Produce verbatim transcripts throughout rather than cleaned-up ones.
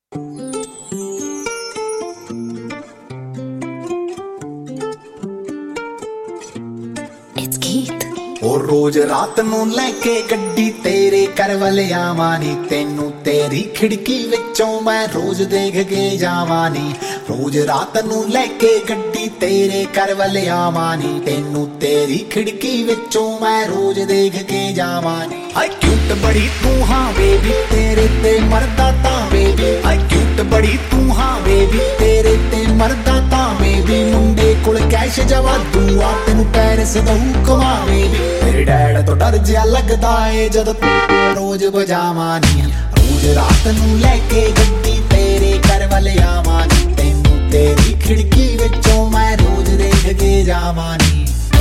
और रोज रात नू लैके गड्डी तेरे कर वल आवानी, तेनू तेरी खिड़की विचों मैं रोज देख के जावानी। रोज रात नू लैके गड्डी तेरे कर वल आवानी, तेनू तेरी खिड़की विचों मैं रोज देख के जावानी। हाय क्यूट बड़ी तू हाँ बेबी, तेरे ते मरदा तां बेबी। हाय क्यूट बड़ी तू हाँ बेबी, तेरे ते मरदा तां बेबी। मुंडे कोल कैश जवा दूआ, तेनू पैरिस दऊ कमा बेबी। तेरे डैड तो डर जिहा लगदा ए जद रोज बजावानी। रोज रात नू लैके गड्डी तेरे घर वल आवानी, तेनू तेरी खिड़की विचों मैं रोज देख के जावानी।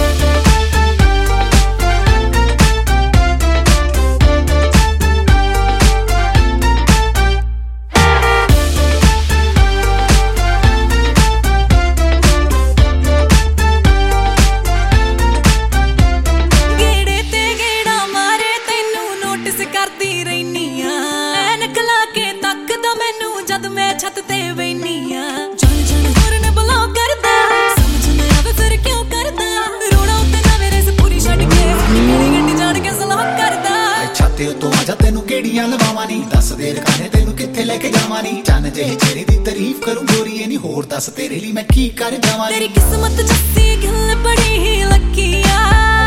छत ते बैनिया जान जान होर ने बुला करदा, समझ नहीं आवे फिर क्यों करदा। रोड़ा उत्ते ना मेरे से पूरी छड़ के मेरी गड्डी जान के सलाह करदा। छाते तो आजा तेनू केड़ियां लवावां नी, दस देर काने तेनू कित्थे लेके जावां नी। चन जे चेहरे दी तारीफ करूं गोरीए नी, होर दस तेरे लिए मैं की कर जावां। तेरी किस्मत जस्सी गल बड़ी ही लकी आ।